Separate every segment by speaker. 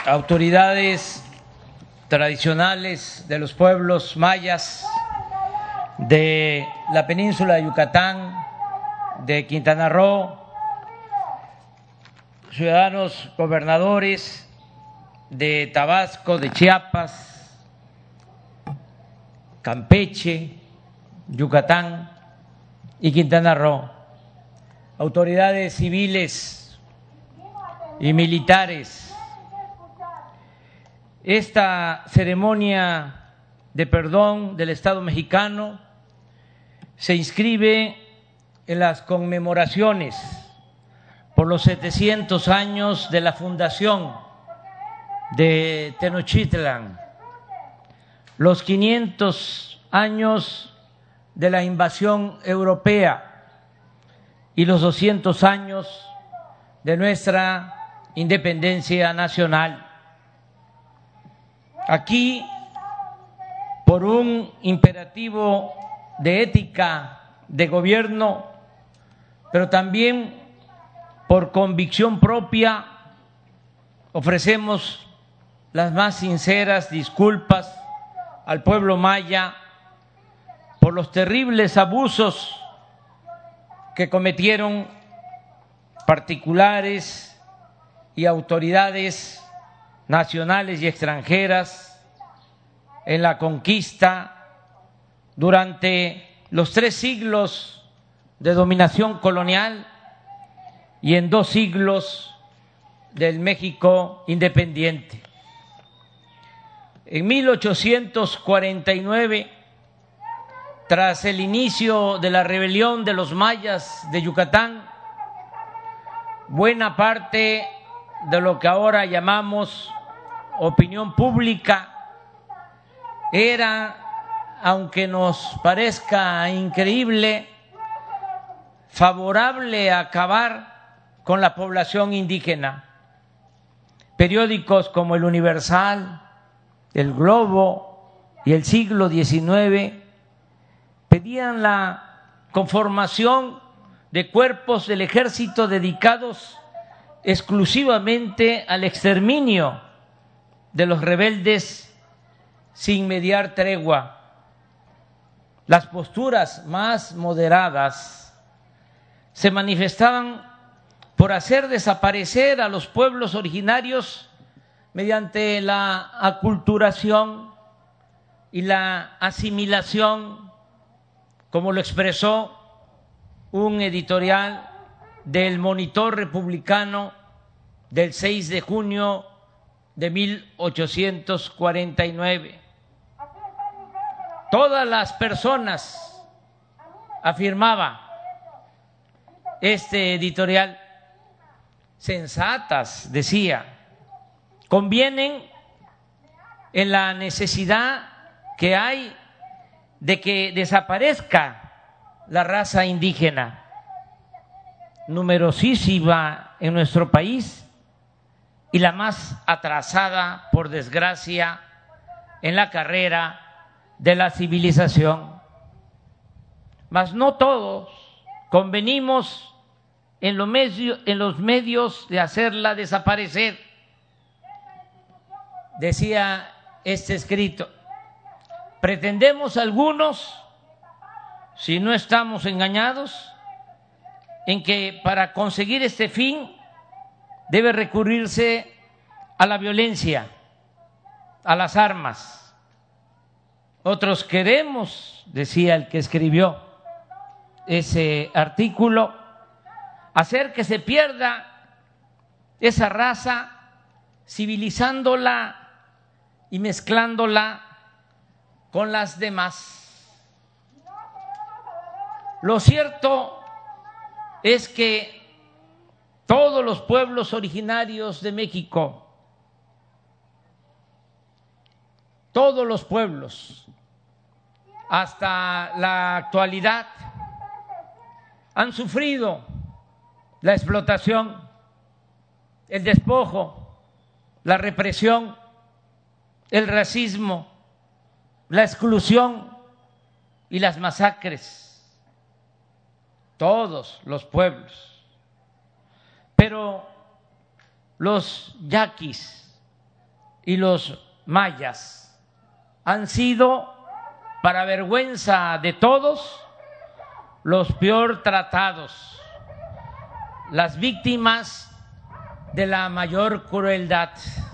Speaker 1: autoridades tradicionales de los pueblos mayas de la península de Yucatán, de Quintana Roo, ciudadanos gobernadores de Tabasco, de Chiapas, Campeche, Yucatán y Quintana Roo, autoridades civiles y militares. Esta ceremonia de perdón del Estado mexicano se inscribe en las conmemoraciones por los 700 años de la fundación de Tenochtitlan, los 500 años de la invasión europea y los 200 años de nuestra independencia nacional. Aquí, por un imperativo de ética de gobierno, pero también por convicción propia, ofrecemos las más sinceras disculpas al pueblo maya por los terribles abusos que cometieron particulares y autoridades nacionales y extranjeras en la conquista durante los 3 siglos de dominación colonial y en 2 siglos del México independiente. En 1849, tras el inicio de la rebelión de los mayas de Yucatán, buena parte de lo que ahora llamamos opinión pública era, aunque nos parezca increíble, favorable a acabar con la población indígena. Periódicos como El Universal, El Globo y El Siglo XIX pedían la conformación de cuerpos del ejército dedicados exclusivamente al exterminio de los rebeldes sin mediar tregua. Las posturas más moderadas se manifestaban por hacer desaparecer a los pueblos originarios mediante la aculturación y la asimilación, como lo expresó un editorial del Monitor Republicano del 6 de junio de 1849. Todas las personas, afirmaba este editorial, sensatas, decía, convienen en la necesidad que hay de que desaparezca la raza indígena, numerosísima en nuestro país y la más atrasada, por desgracia, en la carrera de la civilización. Mas no todos convenimos en los medios de hacerla desaparecer. Decía este escrito, pretendemos algunos, si no estamos engañados, en que para conseguir este fin debe recurrirse a la violencia, a las armas. Otros queremos, decía el que escribió ese artículo, hacer que se pierda esa raza civilizándola y mezclándola con las demás. Lo cierto es que todos los pueblos originarios de México, todos los pueblos, hasta la actualidad, han sufrido la explotación, el despojo, la represión, el racismo, la exclusión y las masacres. Todos los pueblos. Pero los yaquis, y los mayas han sido, para vergüenza de todos, los peor tratados, las víctimas de la mayor crueldad.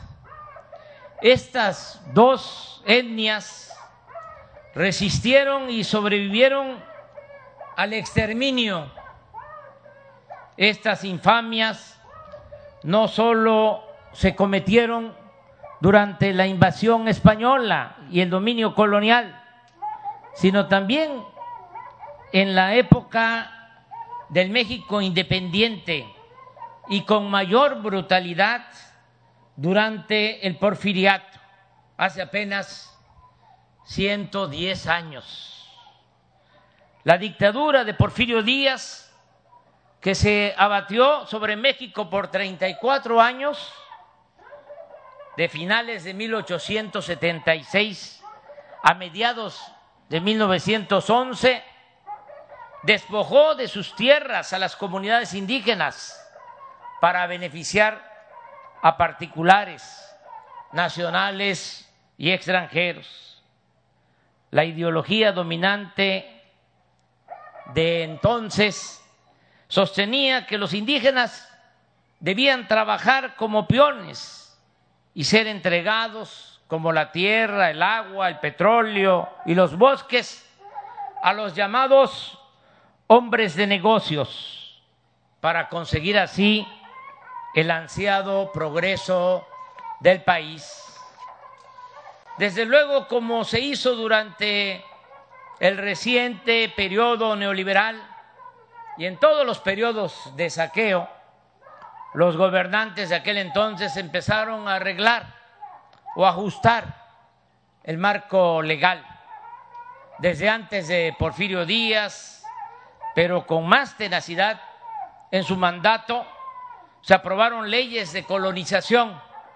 Speaker 1: Estas dos etnias resistieron y sobrevivieron al exterminio. Estas infamias no solo se cometieron durante la invasión española y el dominio colonial, sino también en la época del México independiente y con mayor brutalidad durante el Porfiriato, hace apenas 110 años. La dictadura de Porfirio Díaz, que se abatió sobre México por 34 años, de finales de 1876 a mediados de 1911, despojó de sus tierras a las comunidades indígenas para beneficiar a particulares, nacionales y extranjeros. La ideología dominante de entonces sostenía que los indígenas debían trabajar como peones y ser entregados, como la tierra, el agua, el petróleo y los bosques, a los llamados hombres de negocios, para conseguir así el ansiado progreso del país. Desde luego, como se hizo durante el reciente periodo neoliberal y en todos los periodos de saqueo, los gobernantes de aquel entonces empezaron a arreglar o ajustar el marco legal. Desde antes de Porfirio Díaz, pero con más tenacidad en su mandato, se aprobaron leyes de colonización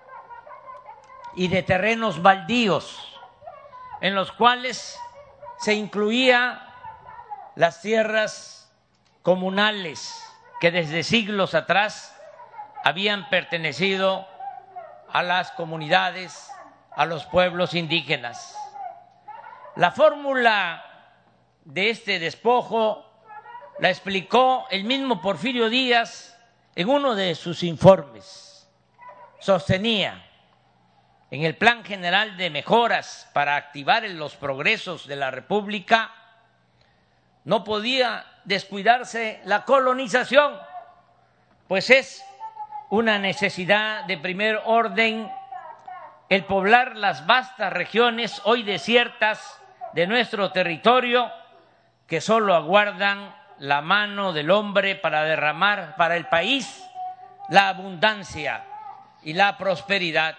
Speaker 1: y de terrenos baldíos, en los cuales se incluía las tierras comunales que desde siglos atrás habían pertenecido a las comunidades, a los pueblos indígenas. La fórmula de este despojo la explicó el mismo Porfirio Díaz en uno de sus informes. Sostenía: en el Plan General de Mejoras para activar los progresos de la República, no podía descuidarse la colonización, pues es una necesidad de primer orden el poblar las vastas regiones hoy desiertas de nuestro territorio, que solo aguardan la mano del hombre para derramar para el país la abundancia y la prosperidad.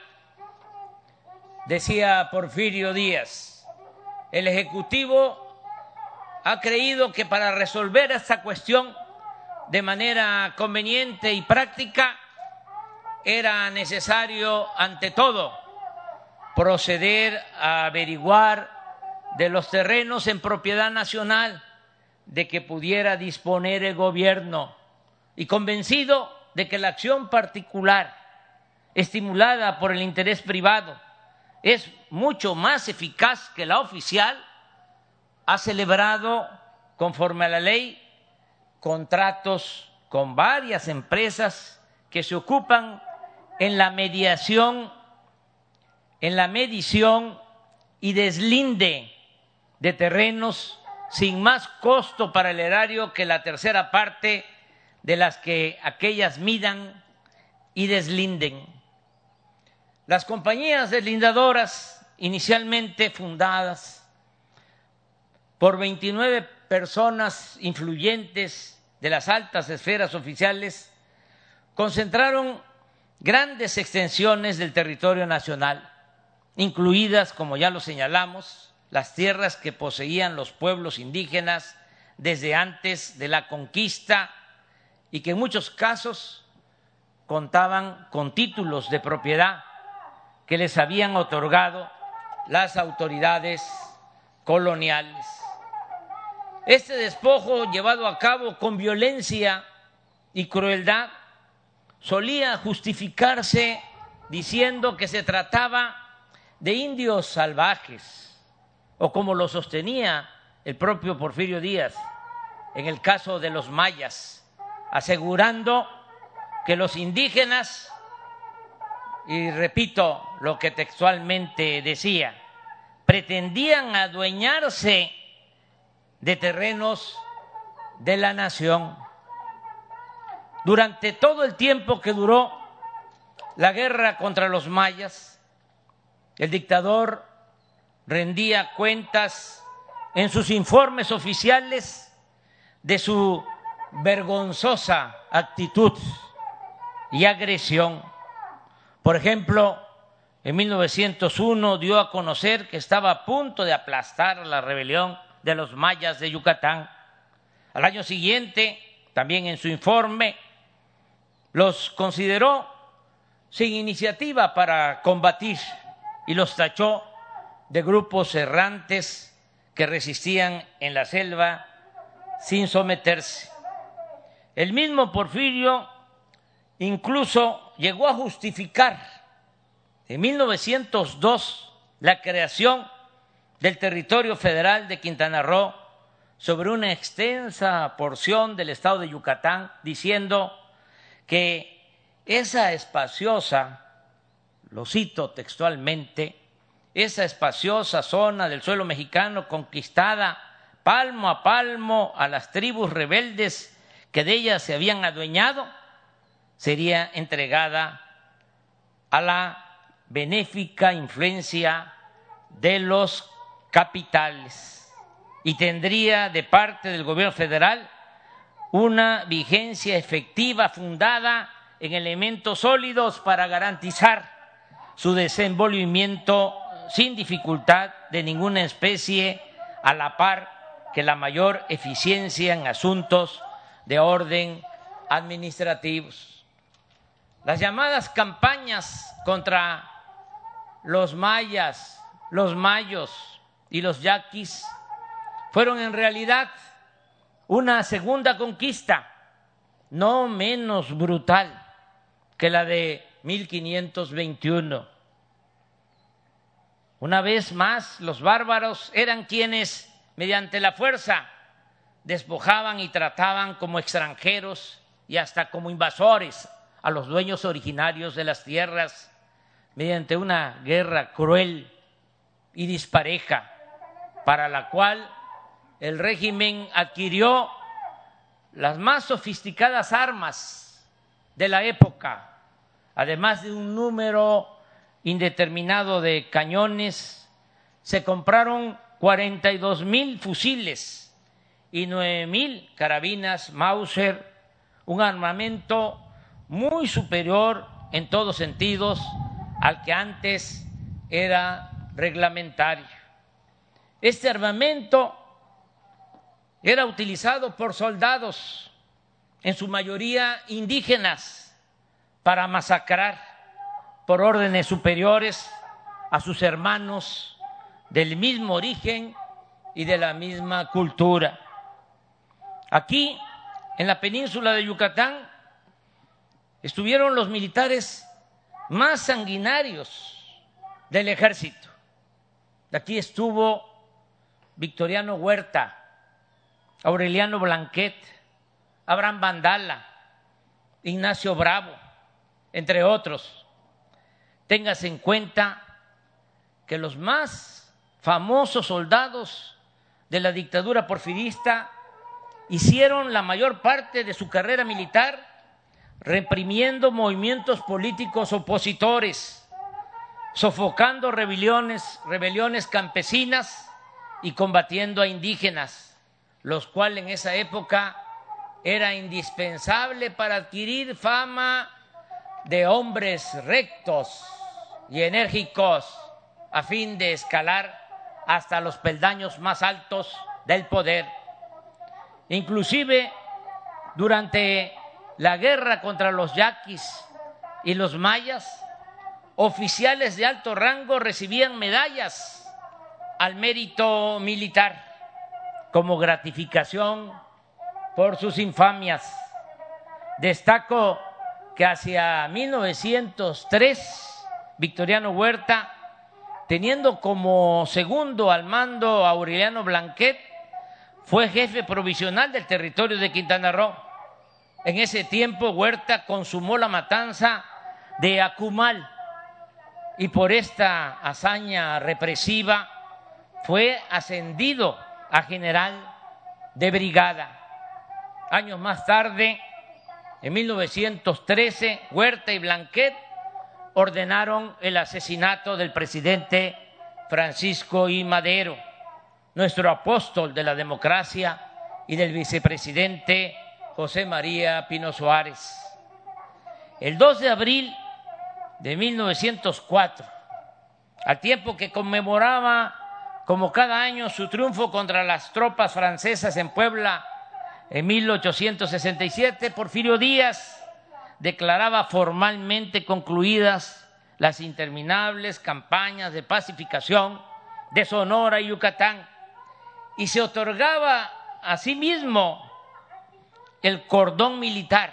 Speaker 1: Decía Porfirio Díaz: el Ejecutivo ha creído que para resolver esta cuestión de manera conveniente y práctica era necesario, ante todo, proceder a averiguar de los terrenos en propiedad nacional de que pudiera disponer el gobierno, y convencido de que la acción particular, estimulada por el interés privado, es mucho más eficaz que la oficial, ha celebrado, conforme a la ley, contratos con varias empresas que se ocupan en la mediación, en la medición y deslinde de terrenos sin más costo para el erario que la tercera parte de las que aquellas midan y deslinden. Las compañías deslindadoras, inicialmente fundadas por 29 personas influyentes de las altas esferas oficiales, concentraron grandes extensiones del territorio nacional, incluidas, como ya lo señalamos, las tierras que poseían los pueblos indígenas desde antes de la conquista y que en muchos casos contaban con títulos de propiedad que les habían otorgado las autoridades coloniales. Este despojo, llevado a cabo con violencia y crueldad, solía justificarse diciendo que se trataba de indios salvajes, o como lo sostenía el propio Porfirio Díaz en el caso de los mayas, asegurando que los indígenas, y repito lo que textualmente decía, pretendían adueñarse de terrenos de la nación. Durante todo el tiempo que duró la guerra contra los mayas, el dictador rendía cuentas en sus informes oficiales de su vergonzosa actitud y agresión. Por ejemplo, en 1901 dio a conocer que estaba a punto de aplastar la rebelión de los mayas de Yucatán. Al año siguiente, también en su informe, los consideró sin iniciativa para combatir y los tachó de grupos errantes que resistían en la selva sin someterse. El mismo Porfirio incluso llegó a justificar en 1902 la creación del territorio federal de Quintana Roo sobre una extensa porción del estado de Yucatán, diciendo que esa espaciosa, lo cito textualmente, esa espaciosa zona del suelo mexicano conquistada palmo a palmo a las tribus rebeldes que de ella se habían adueñado, sería entregada a la benéfica influencia de los capitales y tendría de parte del gobierno federal una vigencia efectiva fundada en elementos sólidos para garantizar su desenvolvimiento sin dificultad de ninguna especie, a la par que la mayor eficiencia en asuntos de orden administrativos. Las llamadas campañas contra los mayas, los mayos y los yaquis fueron en realidad una segunda conquista, no menos brutal que la de 1521. Una vez más, los bárbaros eran quienes, mediante la fuerza, despojaban y trataban como extranjeros y hasta como invasores a los dueños originarios de las tierras, mediante una guerra cruel y dispareja, para la cual el régimen adquirió las más sofisticadas armas de la época, además de un número indeterminado de cañones. Se compraron 42,000 fusiles y 9,000 carabinas Mauser, un armamento muy superior en todos sentidos al que antes era reglamentario. Este armamento era utilizado por soldados, en su mayoría indígenas, para masacrar por órdenes superiores a sus hermanos del mismo origen y de la misma cultura. Aquí, en la península de Yucatán, estuvieron los militares más sanguinarios del ejército. Aquí estuvo Victoriano Huerta, Aureliano Blanquet, Abraham Vandala, Ignacio Bravo, entre otros. Téngase en cuenta que los más famosos soldados de la dictadura porfirista hicieron la mayor parte de su carrera militar reprimiendo movimientos políticos opositores, sofocando rebeliones campesinas y combatiendo a indígenas, los cuales en esa época era indispensable para adquirir fama de hombres rectos y enérgicos a fin de escalar hasta los peldaños más altos del poder. Inclusive durante la guerra contra los yaquis y los mayas, oficiales de alto rango recibían medallas al mérito militar como gratificación por sus infamias. Destaco que hacia 1903 Victoriano Huerta, teniendo como segundo al mando a Aureliano Blanquet, fue jefe provisional del territorio de Quintana Roo. En ese tiempo Huerta consumó la matanza de Akumal y por esta hazaña represiva fue ascendido a general de brigada. Años más tarde, en 1913, Huerta y Blanquet ordenaron el asesinato del presidente Francisco I. Madero, nuestro apóstol de la democracia, y del vicepresidente José María Pino Suárez. El 2 de abril de 1904, al tiempo que conmemoraba como cada año su triunfo contra las tropas francesas en Puebla en 1867, Porfirio Díaz declaraba formalmente concluidas las interminables campañas de pacificación de Sonora y Yucatán y se otorgaba a sí mismo el cordón militar.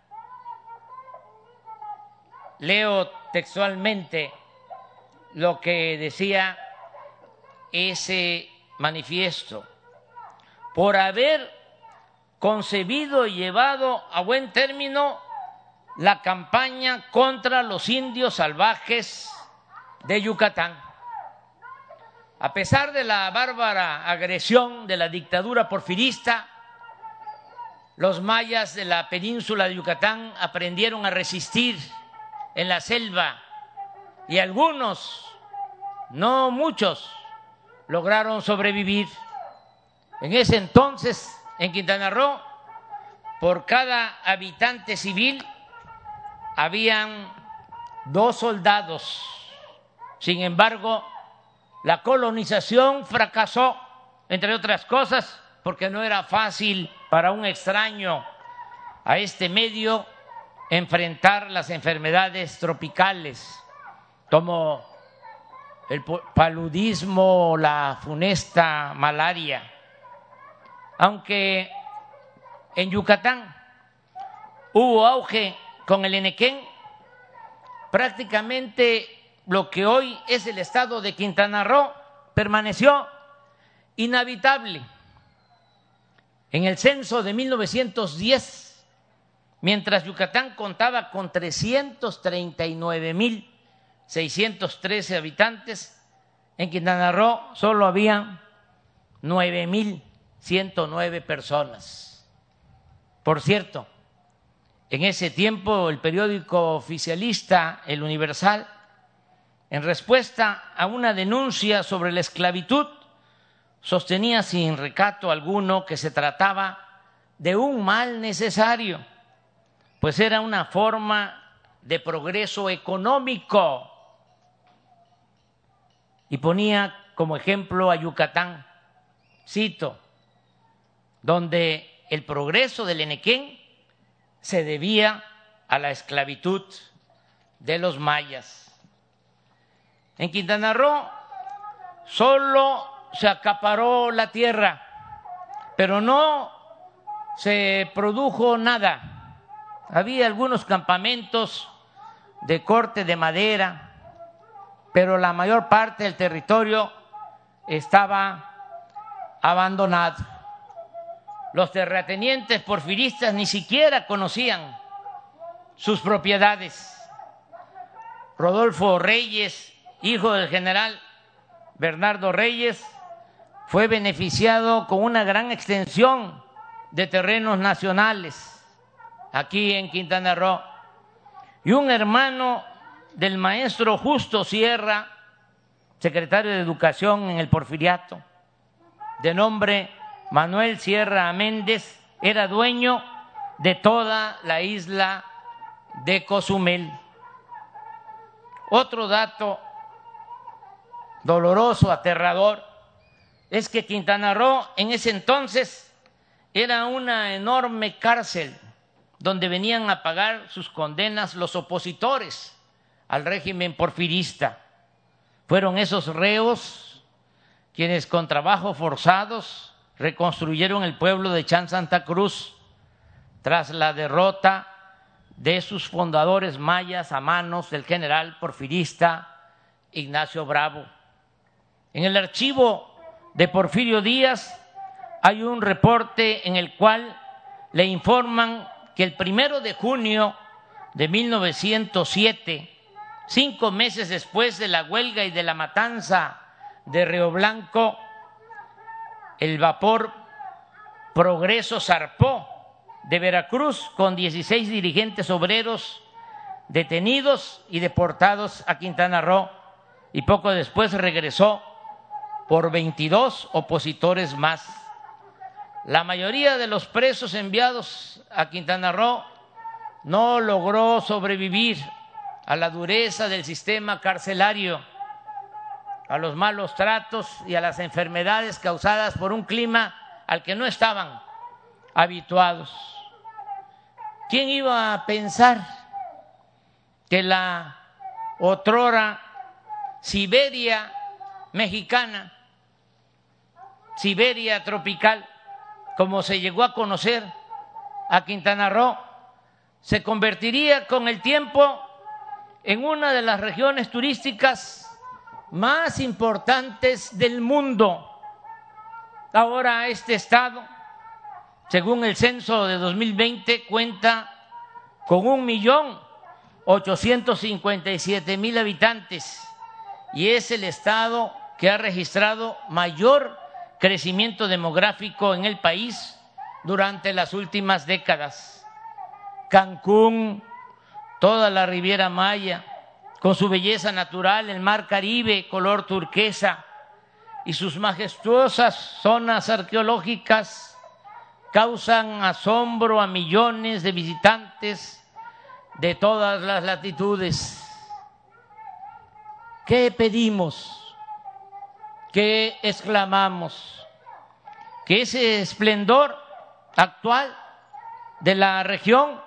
Speaker 1: Leo textualmente lo que decía ese manifiesto: por haber concebido y llevado a buen término la campaña contra los indios salvajes de Yucatán. A pesar de la bárbara agresión de la dictadura porfirista, los mayas de la península de Yucatán aprendieron a resistir en la selva y algunos, no muchos, lograron sobrevivir. En ese entonces, en Quintana Roo, por cada habitante civil habían 2 soldados. Sin embargo, la colonización fracasó, entre otras cosas, porque no era fácil para un extraño a este medio enfrentar las enfermedades tropicales, como el paludismo, la funesta malaria. Aunque en Yucatán hubo auge con el Enequén, prácticamente lo que hoy es el estado de Quintana Roo permaneció inhabitable. En el censo de 1910, mientras Yucatán contaba con 339,613 habitantes, en Quintana Roo solo había 9,109 personas. Por cierto, en ese tiempo el periódico oficialista El Universal, en respuesta a una denuncia sobre la esclavitud, sostenía sin recato alguno que se trataba de un mal necesario, pues era una forma de progreso económico, y ponía como ejemplo a Yucatán, cito, donde el progreso del Enequén se debía a la esclavitud de los mayas. En Quintana Roo solo se acaparó la tierra, pero no se produjo nada. Había algunos campamentos de corte de madera, pero la mayor parte del territorio estaba abandonado. Los terratenientes porfiristas ni siquiera conocían sus propiedades. Rodolfo Reyes, hijo del general Bernardo Reyes, fue beneficiado con una gran extensión de terrenos nacionales aquí en Quintana Roo, y un hermano del maestro Justo Sierra, secretario de Educación en el Porfiriato, de nombre Manuel Sierra Méndez, era dueño de toda la isla de Cozumel. Otro dato doloroso, aterrador, es que Quintana Roo en ese entonces era una enorme cárcel donde venían a pagar sus condenas los opositores al régimen porfirista. Fueron esos reos quienes con trabajos forzados reconstruyeron el pueblo de Chan Santa Cruz tras la derrota de sus fundadores mayas a manos del general porfirista Ignacio Bravo. En el archivo de Porfirio Díaz hay un reporte en el cual le informan que el 1 de junio de 1907, 5 meses después de la huelga y de la matanza de Río Blanco, el vapor Progreso zarpó de Veracruz con 16 dirigentes obreros detenidos y deportados a Quintana Roo, y poco después regresó por 22 opositores más. La mayoría de los presos enviados a Quintana Roo no logró sobrevivir a la dureza del sistema carcelario, a los malos tratos y a las enfermedades causadas por un clima al que no estaban habituados. ¿Quién iba a pensar que la otrora Siberia mexicana, Siberia tropical, como se llegó a conocer a Quintana Roo, se convertiría con el tiempo en una de las regiones turísticas más importantes del mundo? Ahora este estado, según el censo de 2020, cuenta con 1.857.000 habitantes y es el estado que ha registrado mayor crecimiento demográfico en el país durante las últimas décadas. Cancún, toda la Riviera Maya, con su belleza natural, el mar Caribe color turquesa y sus majestuosas zonas arqueológicas causan asombro a millones de visitantes de todas las latitudes. ¿Qué pedimos? ¿Qué exclamamos? Que ese esplendor actual de la región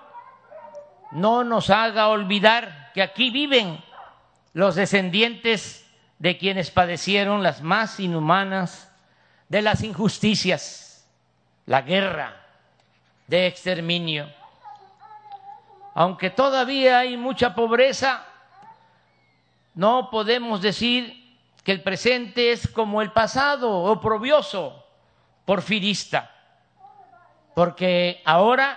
Speaker 1: no nos haga olvidar que aquí viven los descendientes de quienes padecieron las más inhumanas de las injusticias, la guerra de exterminio. Aunque todavía hay mucha pobreza, no podemos decir que el presente es como el pasado, oprobioso, porfirista, porque ahora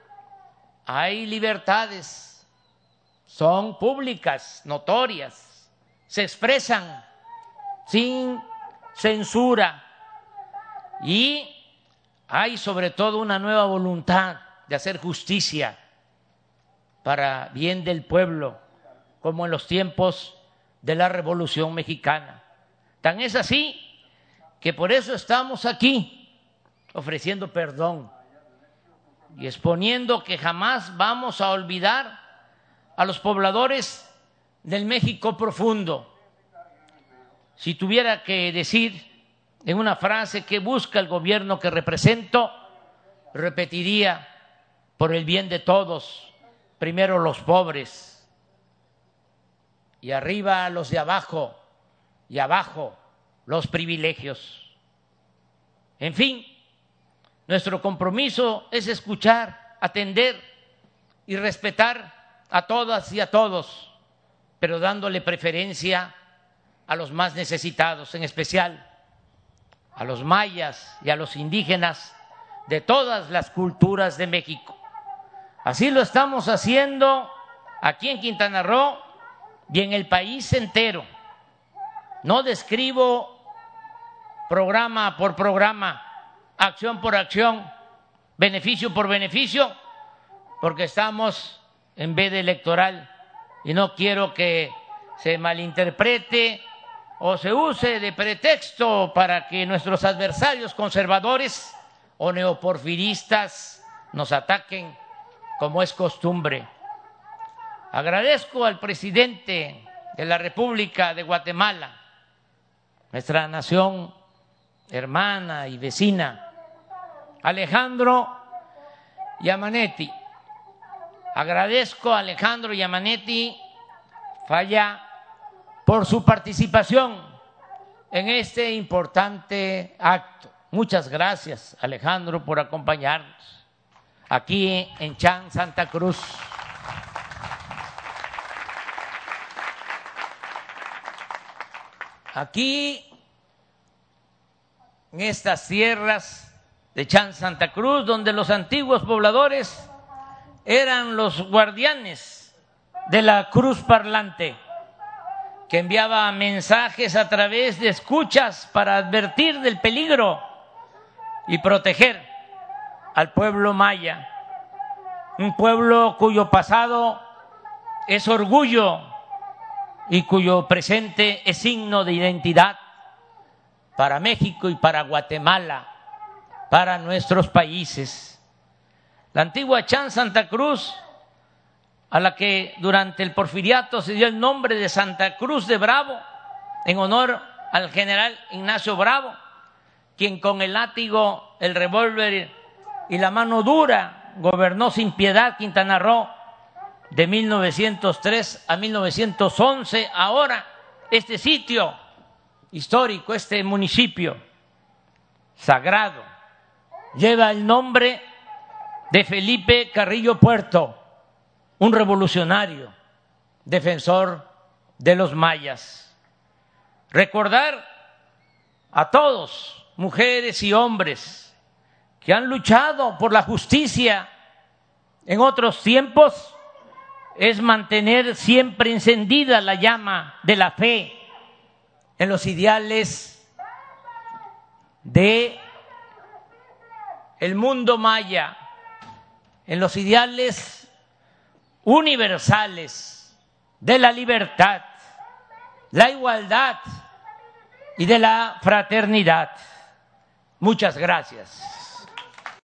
Speaker 1: hay libertades, son públicas, notorias, se expresan sin censura y hay sobre todo una nueva voluntad de hacer justicia para bien del pueblo, como en los tiempos de la Revolución Mexicana. Tan es así que por eso estamos aquí ofreciendo perdón y exponiendo que jamás vamos a olvidar a los pobladores del México profundo. Si tuviera que decir en una frase qué busca el gobierno que represento, repetiría: por el bien de todos, primero los pobres, y arriba los de abajo, y abajo los privilegios. En fin, nuestro compromiso es escuchar, atender y respetar a todas y a todos, pero dándole preferencia a los más necesitados, en especial a los mayas y a los indígenas de todas las culturas de México. Así lo estamos haciendo aquí en Quintana Roo y en el país entero. No describo programa por programa, acción por acción, beneficio por beneficio, porque estamos en veda electoral y no quiero que se malinterprete o se use de pretexto para que nuestros adversarios conservadores o neoporfiristas nos ataquen, como es costumbre. Agradezco al presidente de la República de Guatemala, nuestra nación hermana y vecina, Alejandro Yamanetti. Agradezco a Alejandro Yamanetti Falla por su participación en este importante acto. Muchas gracias, Alejandro, por acompañarnos aquí en Chan, Santa Cruz. Aquí, en estas tierras de Chan Santa Cruz, donde los antiguos pobladores eran los guardianes de la cruz parlante, que enviaba mensajes a través de escuchas para advertir del peligro y proteger al pueblo maya, un pueblo cuyo pasado es orgullo y cuyo presente es signo de identidad para México y para Guatemala, para nuestros países. La antigua Chan Santa Cruz, a la que durante el porfiriato se dio el nombre de Santa Cruz de Bravo, en honor al general Ignacio Bravo, quien con el látigo, el revólver y la mano dura gobernó sin piedad Quintana Roo de 1903 a 1911. Ahora este sitio histórico, este municipio sagrado, lleva el nombre de Felipe Carrillo Puerto, un revolucionario, defensor de los mayas. Recordar a todos, mujeres y hombres, que han luchado por la justicia en otros tiempos, es mantener siempre encendida la llama de la fe en los ideales de el mundo maya, en los ideales universales de la libertad, la igualdad y de la fraternidad. Muchas gracias.